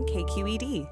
KQED.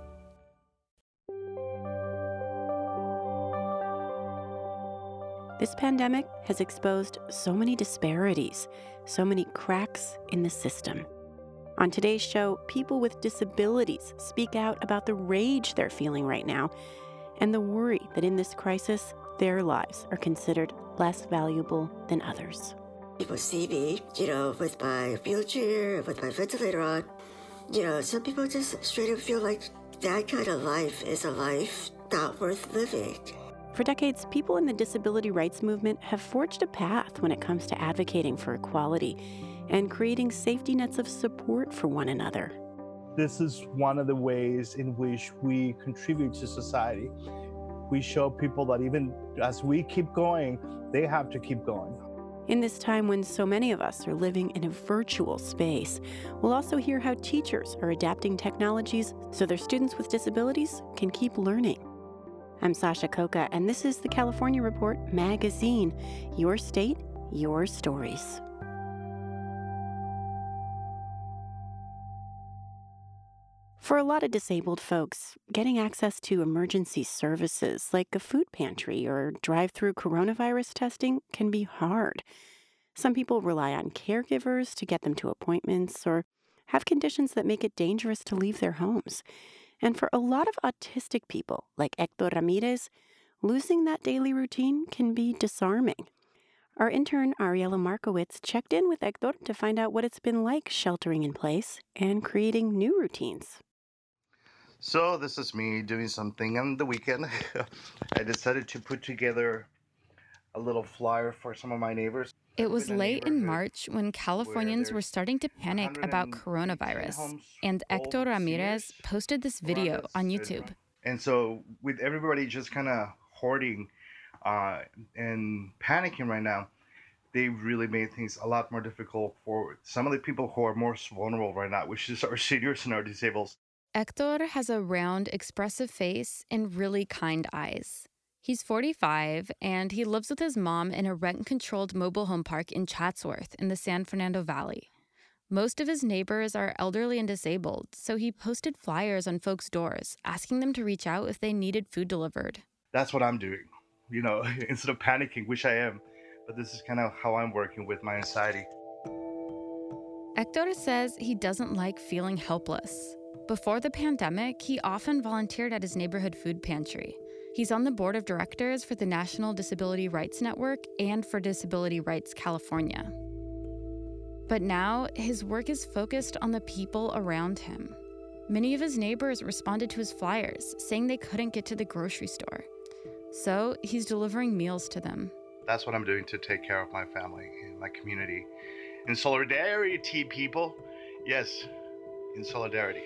This pandemic has exposed so many disparities, so many cracks in the system. On today's show, people with disabilities speak out about the rage they're feeling right now and the worry that in this crisis, their lives are considered less valuable than others. People see me, with my wheelchair, with my ventilator on. Some people just straight up feel like that kind of life is a life not worth living. For decades, people in the disability rights movement have forged a path when it comes to advocating for equality and creating safety nets of support for one another. This is one of the ways in which we contribute to society. We show people that even as we keep going, they have to keep going. In this time when so many of us are living in a virtual space, we'll also hear how teachers are adapting technologies so their students with disabilities can keep learning. I'm Sasha Coca, and this is the California Report magazine. Your state, your stories. For a lot of disabled folks, getting access to emergency services like a food pantry or drive-through coronavirus testing can be hard. Some people rely on caregivers to get them to appointments or have conditions that make it dangerous to leave their homes. And for a lot of autistic people, like Hector Ramirez, losing that daily routine can be disarming. Our intern, Ariela Markowitz, checked in with Hector to find out what it's been like sheltering in place and creating new routines. So this is me doing something on the weekend. I decided to put together a little flyer for some of my neighbors. It was late in March when Californians were starting to panic about coronavirus, and Hector Ramirez posted this video on YouTube. And so with everybody just kind of hoarding and panicking right now, they really made things a lot more difficult for some of the people who are most vulnerable right now, which is our seniors and our disabled. Hector has a round, expressive face and really kind eyes. He's 45, and he lives with his mom in a rent-controlled mobile home park in Chatsworth in the San Fernando Valley. Most of his neighbors are elderly and disabled, so he posted flyers on folks' doors, asking them to reach out if they needed food delivered. That's what I'm doing, instead of panicking, which I am. But this is kind of how I'm working with my anxiety. Hector says he doesn't like feeling helpless. Before the pandemic, he often volunteered at his neighborhood food pantry. He's on the board of directors for the National Disability Rights Network and for Disability Rights California. But now, his work is focused on the people around him. Many of his neighbors responded to his flyers, saying they couldn't get to the grocery store. So he's delivering meals to them. That's what I'm doing to take care of my family and my community. In solidarity, people. Yes, in solidarity.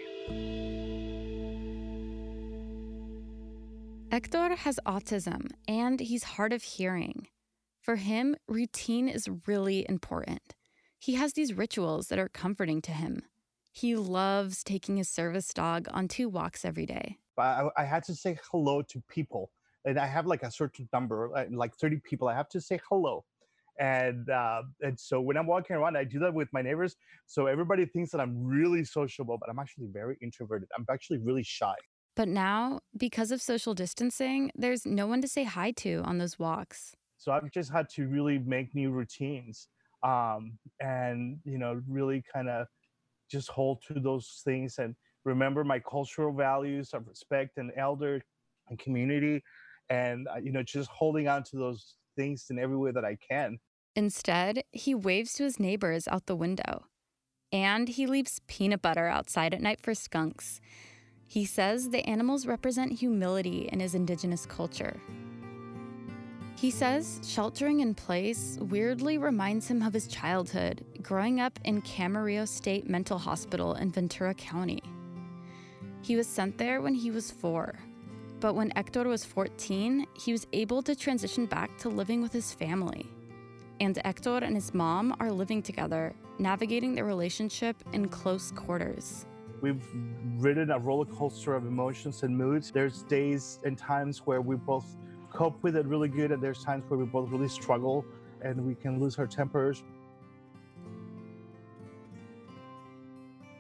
Hector has autism, and he's hard of hearing. For him, routine is really important. He has these rituals that are comforting to him. He loves taking his service dog on 2 walks every day. I had to say hello to people, and I have like a certain number, like 30 people. I have to say hello. And so when I'm walking around, I do that with my neighbors. So everybody thinks that I'm really sociable, but I'm actually very introverted. I'm actually really shy. But now, because of social distancing, there's no one to say hi to on those walks. So I've just had to really make new routines and, really kind of just hold to those things and remember my cultural values of respect and elder and community and, just holding on to those things in every way that I can. Instead, he waves to his neighbors out the window. And he leaves peanut butter outside at night for skunks. He says the animals represent humility in his indigenous culture. He says sheltering in place weirdly reminds him of his childhood, growing up in Camarillo State Mental Hospital in Ventura County. He was sent there when he was 4. But when Hector was 14, he was able to transition back to living with his family. And Hector and his mom are living together, navigating their relationship in close quarters. We've ridden a roller coaster of emotions and moods. There's days and times where we both cope with it really good, and there's times where we both really struggle and we can lose our tempers.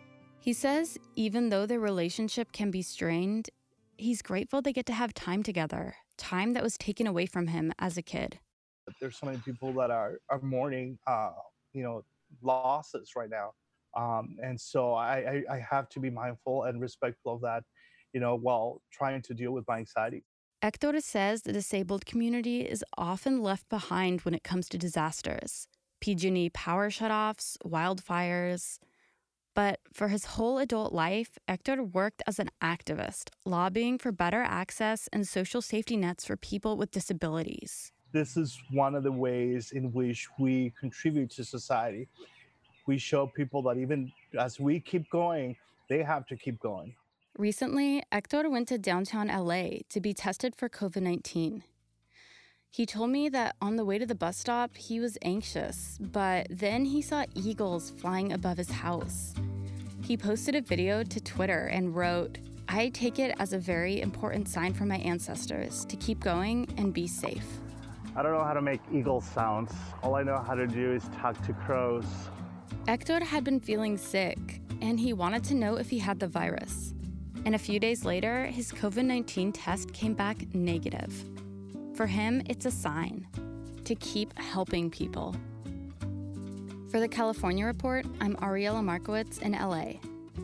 He says even though their relationship can be strained, he's grateful they get to have time together, time that was taken away from him as a kid. There's so many people that are mourning, losses right now. And so I have to be mindful and respectful of that, while trying to deal with my anxiety. Hector says the disabled community is often left behind when it comes to disasters. PG&E power shutoffs, wildfires. But for his whole adult life, Hector worked as an activist, lobbying for better access and social safety nets for people with disabilities. This is one of the ways in which we contribute to society. We show people that even as we keep going, they have to keep going. Recently, Hector went to downtown LA to be tested for COVID-19. He told me that on the way to the bus stop, he was anxious, but then he saw eagles flying above his house. He posted a video to Twitter and wrote, "I take it as a very important sign from my ancestors to keep going and be safe." I don't know how to make eagle sounds. All I know how to do is talk to crows. Hector had been feeling sick, and he wanted to know if he had the virus. And a few days later, his COVID-19 test came back negative. For him, it's a sign to keep helping people. For the California Report, I'm Ariela Markowitz in LA.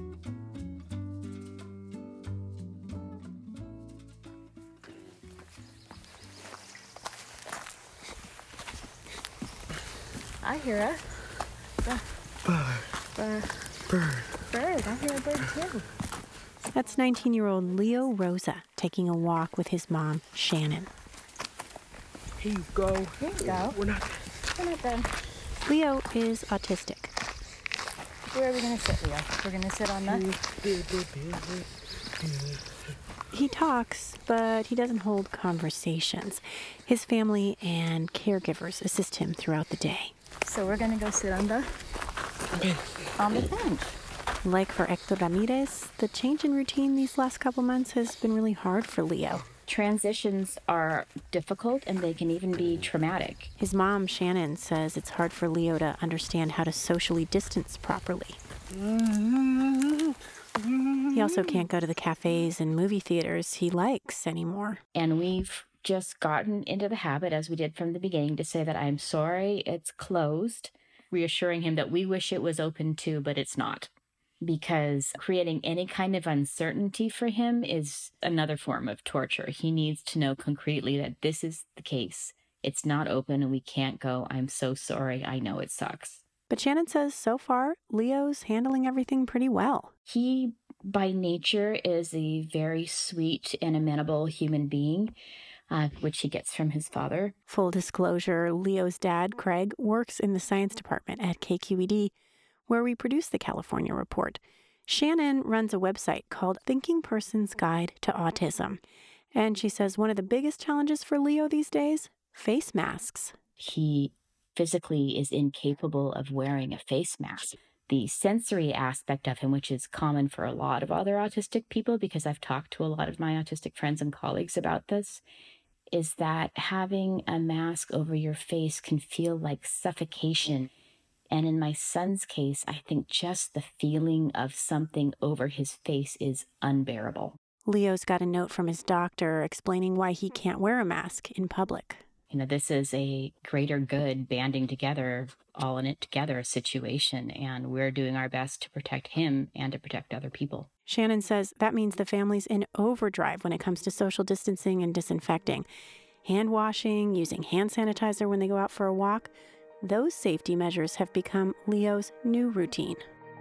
I hear a bird. I hear a bird too. That's 19-year-old Leo Rosa taking a walk with his mom, Shannon. Here you go. We're not done. Leo is autistic. Where are we going to sit, Leo? We're going to sit on the... He talks, but he doesn't hold conversations. His family and caregivers assist him throughout the day. So we're going to go sit on the bench. Like for Hector Ramirez, the change in routine these last couple months has been really hard for Leo. Transitions are difficult and they can even be traumatic. His mom, Shannon, says it's hard for Leo to understand how to socially distance properly. He also can't go to the cafes and movie theaters he likes anymore. And we've just gotten into the habit, as we did from the beginning, to say that I'm sorry it's closed, reassuring him that we wish it was open too, but it's not. Because creating any kind of uncertainty for him is another form of torture. He needs to know concretely that this is the case. It's not open and we can't go. I'm so sorry. I know it sucks. But Shannon says so far, Leo's handling everything pretty well. He, by nature, is a very sweet and amenable human being, which he gets from his father. Full disclosure, Leo's dad, Craig, works in the science department at KQED, where we produce the California Report. Shannon runs a website called Thinking Person's Guide to Autism. And she says one of the biggest challenges for Leo these days, face masks. He physically is incapable of wearing a face mask. The sensory aspect of him, which is common for a lot of other autistic people, because I've talked to a lot of my autistic friends and colleagues about this, is that having a mask over your face can feel like suffocation. And in my son's case, I think just the feeling of something over his face is unbearable. Leo's got a note from his doctor explaining why he can't wear a mask in public. You know, this is a greater good banding together, all in it together situation, and we're doing our best to protect him and to protect other people. Shannon says that means the family's in overdrive when it comes to social distancing and disinfecting. Hand washing, using hand sanitizer when they go out for a walk. Those safety measures have become Leo's new routine.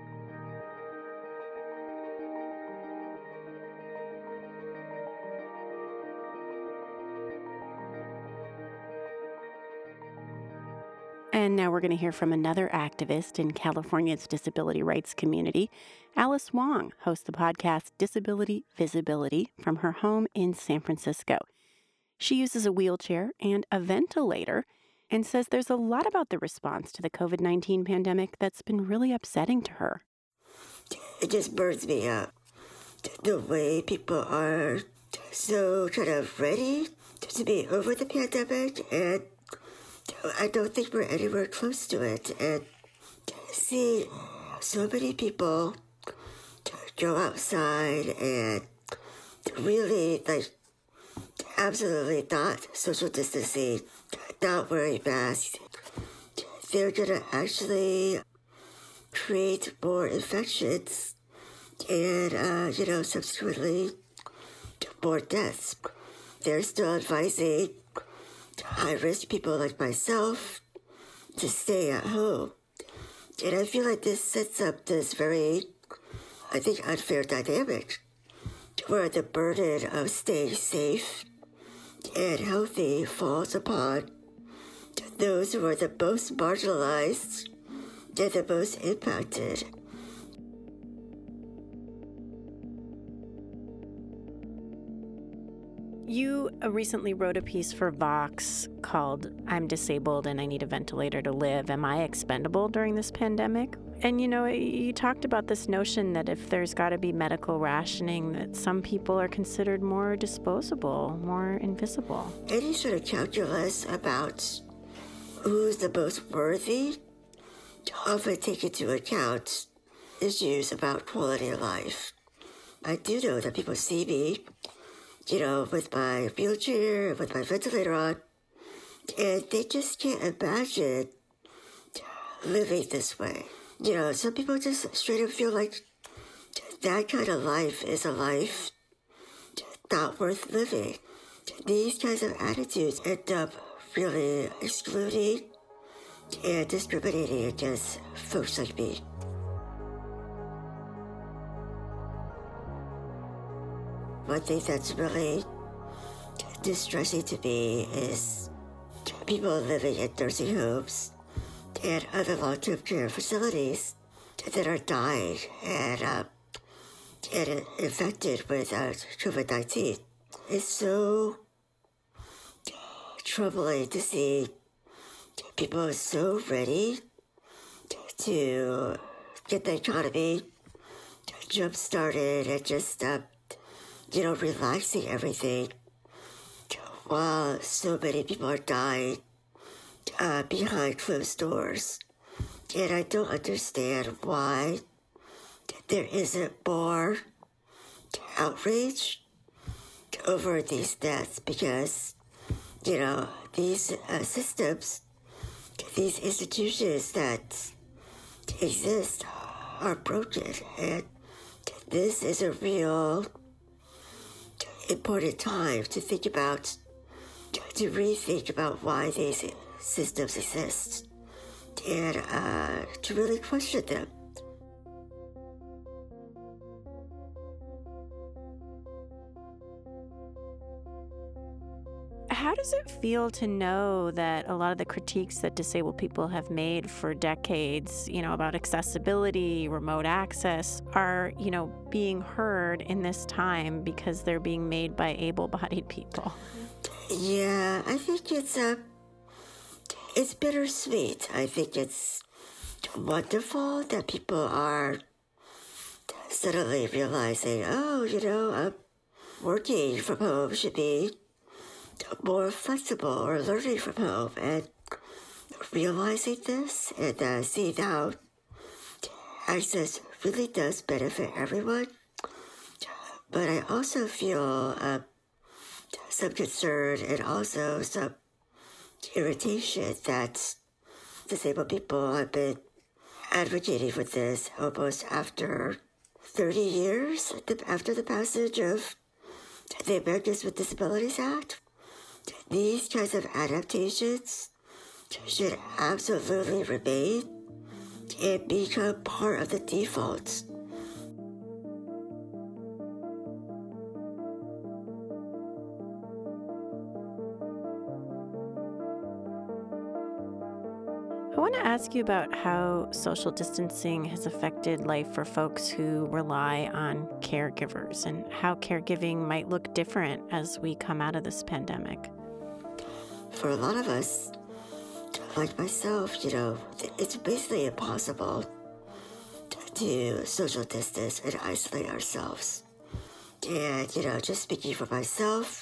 And now we're going to hear from another activist in California's disability rights community. Alice Wong hosts the podcast Disability Visibility from her home in San Francisco. She uses a wheelchair and a ventilator and says there's a lot about the response to the COVID-19 pandemic that's been really upsetting to her. It just burns me up. The way people are so kind of ready to be over the pandemic, and I don't think we're anywhere close to it. And see so many people go outside and really, like, absolutely not social distancing, not wearing masks, they're going to actually create more infections and, subsequently more deaths. They're still advising high-risk people like myself to stay at home. And I feel like this sets up this very, I think, unfair dynamic where the burden of staying safe and healthy falls upon those who are the most marginalized and the most impacted. You recently wrote a piece for Vox called "I'm Disabled and I Need a Ventilator to Live. Am I Expendable During This Pandemic?" And, you talked about this notion that if there's got to be medical rationing, that some people are considered more disposable, more invisible. Any sort of calculus about who's the most worthy often take into account issues about quality of life. I do know that people see me, with my wheelchair, with my ventilator on, and they just can't imagine living this way. Some people just straight up feel like that kind of life is a life not worth living. These kinds of attitudes end up really excluding and discriminating against folks like me. One thing that's really distressing to me is people living in nursing homes and other long-term care facilities that are dying and infected with COVID-19. It's so troubling to see people so ready to get the economy jump-started and just relaxing everything while so many people are dying behind closed doors. And I don't understand why there isn't more outrage over these deaths because, these systems, these institutions that exist are broken. And this is a real important time to think about, to rethink about why these systems exist and to really question them. How does it feel to know that a lot of the critiques that disabled people have made for decades, about accessibility, remote access, are, being heard in this time because they're being made by able-bodied people? Yeah, I think it's bittersweet. I think it's wonderful that people are suddenly realizing, working from home should be more flexible or learning from home, and realizing this and seeing how access really does benefit everyone. But I also feel some concern and also some irritation that disabled people have been advocating for this almost after 30 years after the passage of the Americans with Disabilities Act. These kinds of adaptations should absolutely remain and become part of the default. I want to ask you about how social distancing has affected life for folks who rely on caregivers and how caregiving might look different as we come out of this pandemic. For a lot of us, like myself, it's basically impossible to social distance and isolate ourselves. And, just speaking for myself,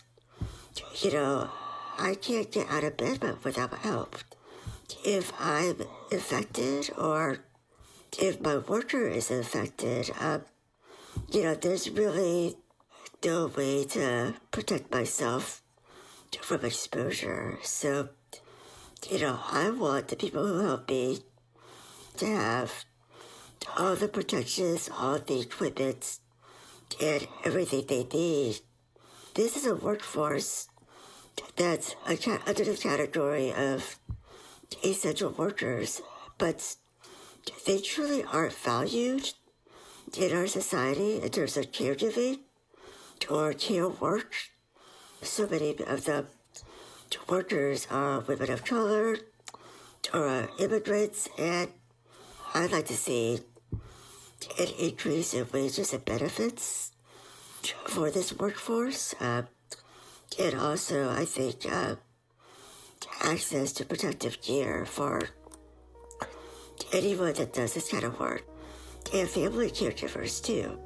I can't get out of bed without help. If I'm infected or if my worker is infected, there's really no way to protect myself from exposure. So, I want the people who help me to have all the protections, all the equipment, and everything they need. This is a workforce that's under the category of essential workers, but they truly aren't valued in our society in terms of caregiving or care work. So many of the workers are women of color or are immigrants, and I'd like to see an increase in wages and benefits for this workforce. And also, I think access to protective gear for anyone that does this kind of work, and family caregivers too.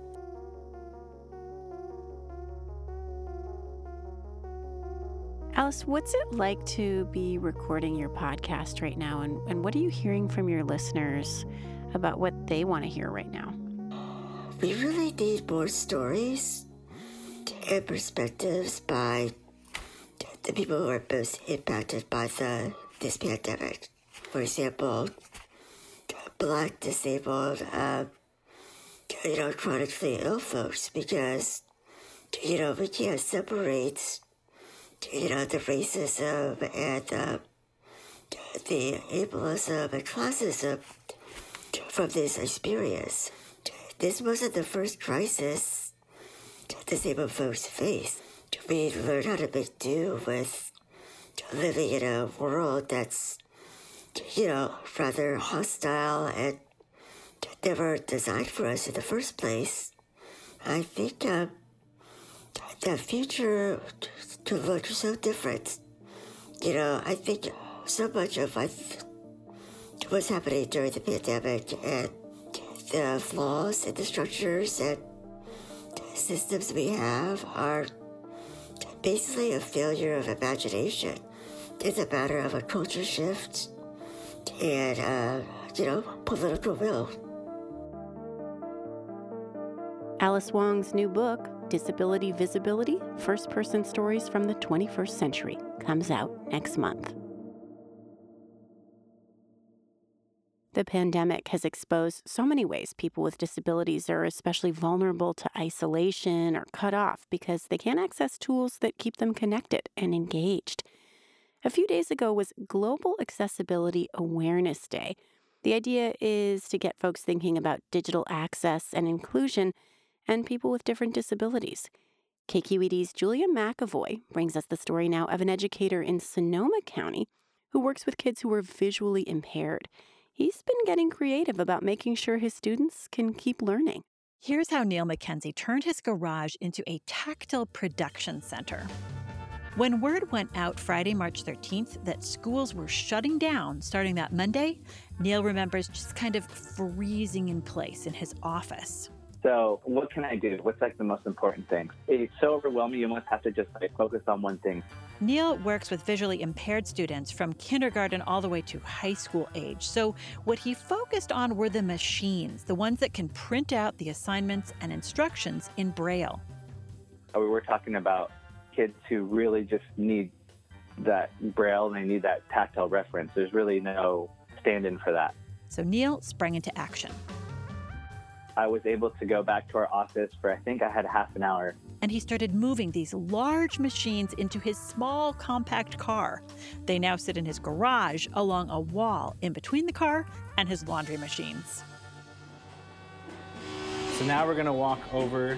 Alice, what's it like to be recording your podcast right now? And what are you hearing from your listeners about what they want to hear right now? We really need more stories and perspectives by the people who are most impacted by this pandemic. For example, Black, disabled, chronically ill folks, because, we can't separate, the racism and the ableism and classism from this experience. This wasn't the first crisis disabled folks faced. We learn how to make do with living in a world that's, rather hostile and never designed for us in the first place. I think the future could look so different. I think so much of what's happening during the pandemic and the flaws in the structures and systems we have are basically a failure of imagination. It's a matter of a culture shift and, political will. Alice Wong's new book, Disability Visibility, First-Person Stories from the 21st Century, comes out next month. The pandemic has exposed so many ways people with disabilities are especially vulnerable to isolation or cut off because they can't access tools that keep them connected and engaged. A few days ago was Global Accessibility Awareness Day. The idea is to get folks thinking about digital access and inclusion and people with different disabilities. KQED's Julia McAvoy brings us the story now of an educator in Sonoma County who works with kids who are visually impaired. He's been getting creative about making sure his students can keep learning. Here's how Neil McKenzie turned his garage into a tactile production center. When word went out Friday, March 13th, that schools were shutting down starting that Monday, Neil remembers just kind of freezing in place in his office. So what can I do? What's the most important thing? It's so overwhelming, you almost have to just focus on one thing. Neil works with visually impaired students from kindergarten all the way to high school age. So what he focused on were the machines, the ones that can print out the assignments and instructions in Braille. We were talking about kids who really just need that Braille and they need that tactile reference. There's really no stand-in for that. So Neil sprang into action. I was able to go back to our office for, I think I had half an hour. And he started moving these large machines into his small, compact car. They now sit in his garage along a wall in between the car and his laundry machines. So now we're gonna walk over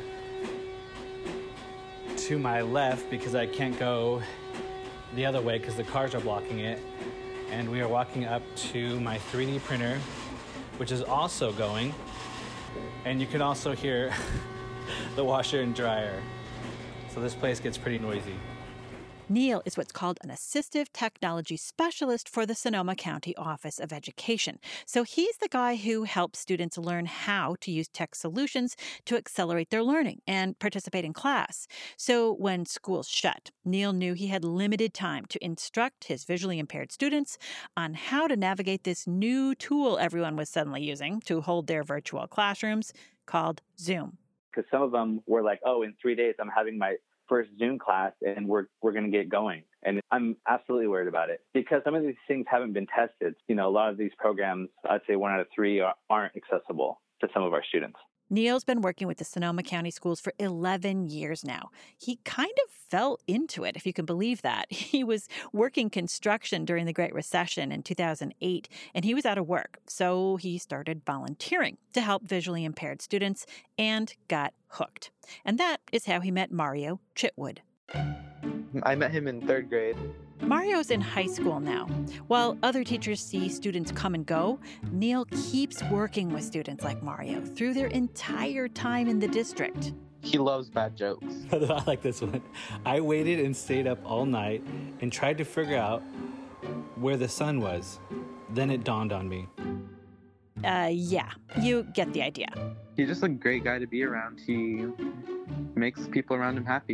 to my left because I can't go the other way because the cars are blocking it. And we are walking up to my 3D printer, which is also going. And you can also hear the washer and dryer. So this place gets pretty noisy. Neil is what's called an assistive technology specialist for the Sonoma County Office of Education. So he's the guy who helps students learn how to use tech solutions to accelerate their learning and participate in class. So when schools shut, Neil knew he had limited time to instruct his visually impaired students on how to navigate this new tool everyone was suddenly using to hold their virtual classrooms called Zoom. Because some of them were like, oh, in 3 days, I'm having my first Zoom class and we're going to get going. And I'm absolutely worried about it because some of these things haven't been tested. A lot of these programs, I'd say 1 out of 3 aren't accessible to some of our students. Neil's been working with the Sonoma County schools for 11 years now. He kind of fell into it, if you can believe that. He was working construction during the Great Recession in 2008, and he was out of work. So he started volunteering to help visually impaired students and got hooked. And that is how he met Mario Chitwood. I met him in 3rd grade. Mario's in high school now. While other teachers see students come and go, Neil keeps working with students like Mario through their entire time in the district. He loves bad jokes. I like this one. I waited and stayed up all night and tried to figure out where the sun was. Then it dawned on me. Yeah, you get the idea. He's just a great guy to be around. He makes people around him happy.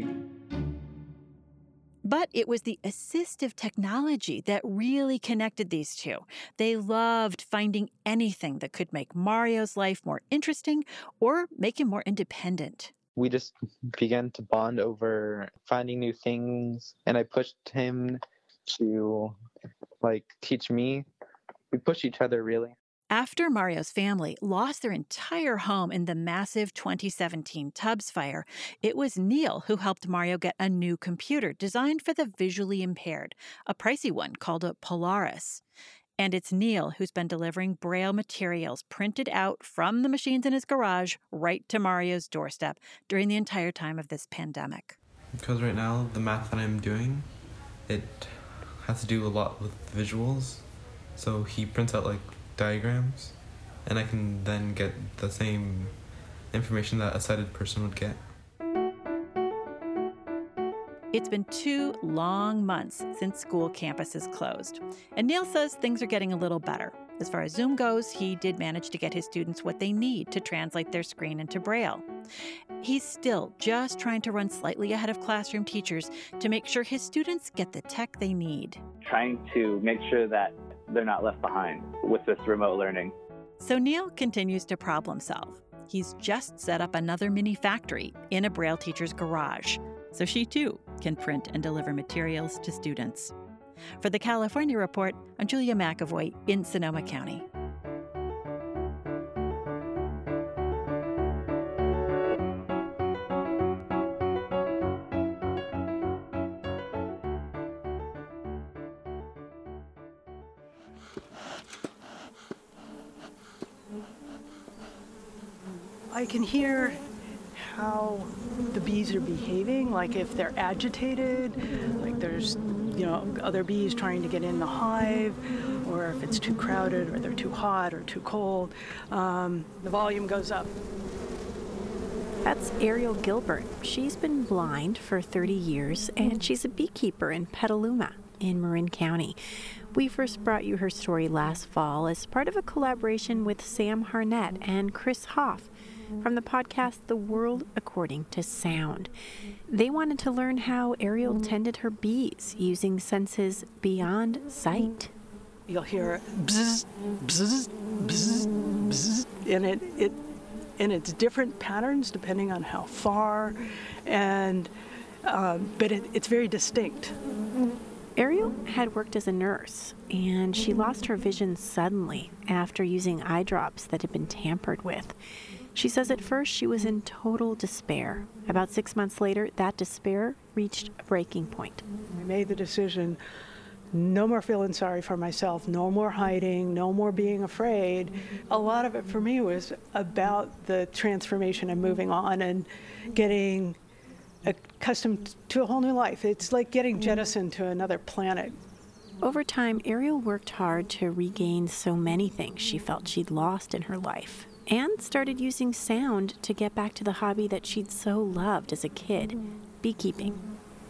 But it was the assistive technology that really connected these two. They loved finding anything that could make Mario's life more interesting or make him more independent. We just began to bond over finding new things, and I pushed him to, teach me. We pushed each other, really. After Mario's family lost their entire home in the massive 2017 Tubbs fire, it was Neil who helped Mario get a new computer designed for the visually impaired, a pricey one called a Polaris. And it's Neil who's been delivering Braille materials printed out from the machines in his garage right to Mario's doorstep during the entire time of this pandemic. Because right now, the math that I'm doing, it has to do a lot with visuals. So he prints out diagrams, and I can then get the same information that a sighted person would get. It's been 2 long months since school campuses closed, and Neil says things are getting a little better. As far as Zoom goes, he did manage to get his students what they need to translate their screen into Braille. He's still just trying to run slightly ahead of classroom teachers to make sure his students get the tech they need. Trying to make sure that they're not left behind with this remote learning. So Neil continues to problem solve. He's just set up another mini factory in a Braille teacher's garage, so she too can print and deliver materials to students. For the California Report, I'm Julia McAvoy in Sonoma County. I can hear how the bees are behaving, like if they're agitated, like there's, other bees trying to get in the hive, or if it's too crowded, or they're too hot or too cold. The volume goes up. That's Ariel Gilbert. She's been blind for 30 years, and she's a beekeeper in Petaluma in Marin County. We first brought you her story last fall as part of a collaboration with Sam Harnett and Chris Hoff from the podcast The World According to Sound. They wanted to learn how Ariel tended her bees using senses beyond sight. You'll hear bzzz, bzzz, bzzz, bzzz, and it's different patterns depending on how far, and but it's very distinct. Ariel had worked as a nurse, and she lost her vision suddenly after using eye drops that had been tampered with. She says at first she was in total despair. About 6 months later, that despair reached a breaking point. I made the decision, no more feeling sorry for myself, no more hiding, no more being afraid. A lot of it for me was about the transformation and moving on and getting accustomed to a whole new life. It's like getting jettisoned to another planet. Over time, Ariel worked hard to regain so many things she felt she'd lost in her life, and started using sound to get back to the hobby that she'd so loved as a kid, beekeeping.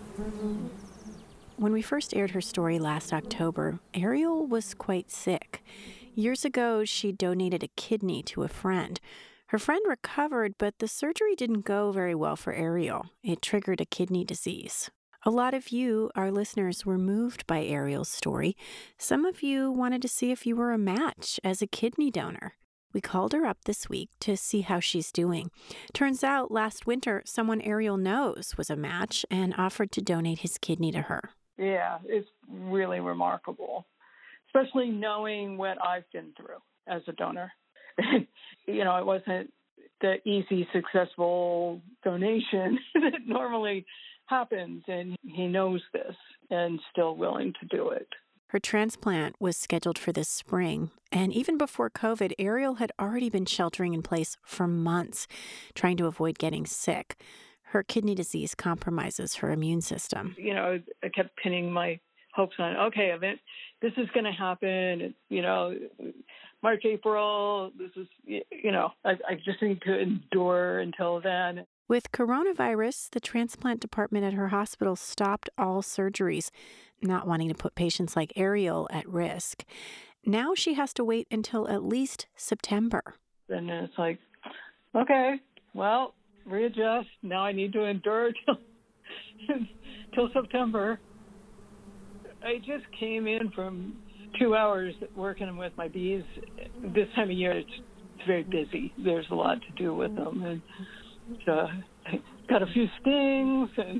When we first aired her story last October, Ariel was quite sick. Years ago, she donated a kidney to a friend. Her friend recovered, but the surgery didn't go very well for Ariel. It triggered a kidney disease. A lot of you, our listeners, were moved by Ariel's story. Some of you wanted to see if you were a match as a kidney donor. We called her up this week to see how she's doing. Turns out last winter, someone Ariel knows was a match and offered to donate his kidney to her. Yeah, it's really remarkable, especially knowing what I've been through as a donor. You know, it wasn't the easy, successful donation that normally happens, and he knows this and still willing to do it. Her transplant was scheduled for this spring, and even before COVID, Ariel had already been sheltering in place for months, trying to avoid getting sick. Her kidney disease compromises her immune system. You know, I kept pinning my hopes on, okay, this is going to happen, you know, March, April, this is, you know, I just need to endure until then. With coronavirus, the transplant department at her hospital stopped all surgeries, not wanting to put patients like Ariel at risk. Now she has to wait until at least September. And it's like, okay, well, readjust. Now I need to endure till September. I just came in from 2 hours working with my bees. This time of year, it's very busy. There's a lot to do with them. And I got a few stings. And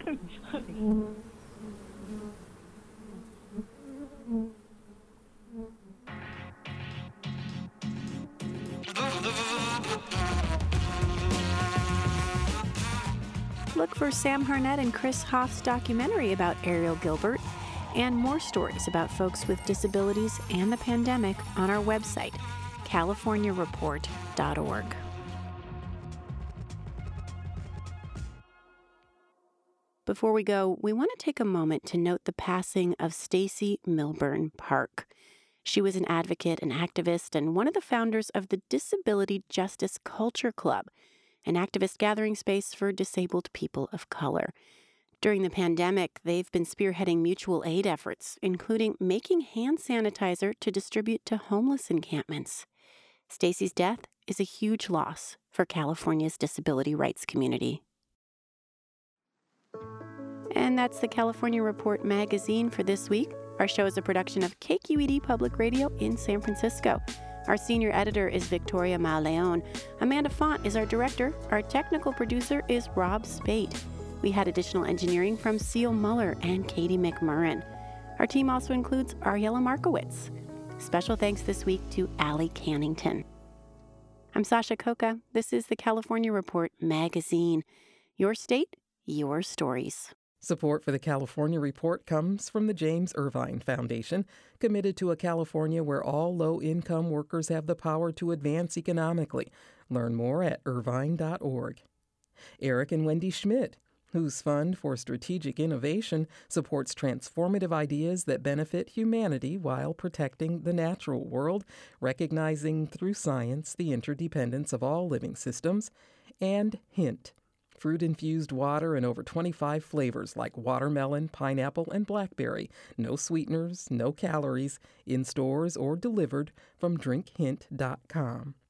look for Sam Harnett and Chris Hoff's documentary about Ariel Gilbert and more stories about folks with disabilities and the pandemic on our website, californiareport.org. Before we go, we want to take a moment to note the passing of Stacy Milburn Park. She was an advocate, an activist, and one of the founders of the Disability Justice Culture Club, an activist gathering space for disabled people of color. During the pandemic, they've been spearheading mutual aid efforts, including making hand sanitizer to distribute to homeless encampments. Stacy's death is a huge loss for California's disability rights community. And that's the California Report magazine for this week. Our show is a production of KQED Public Radio in San Francisco. Our senior editor is Victoria Mauleon. Amanda Font is our director. Our technical producer is Rob Spate. We had additional engineering from Seal Muller and Katie McMurrin. Our team also includes Ariella Markowitz. Special thanks this week to Allie Cannington. I'm Sasha Coca. This is the California Report magazine. Your state, your stories. Support for the California Report comes from the James Irvine Foundation, committed to a California where all low-income workers have the power to advance economically. Learn more at irvine.org. Eric and Wendy Schmidt, whose Fund for Strategic Innovation supports transformative ideas that benefit humanity while protecting the natural world, recognizing through science the interdependence of all living systems. And Hint, fruit-infused water in over 25 flavors like watermelon, pineapple, and blackberry. No sweeteners, no calories, in stores or delivered from drinkhint.com.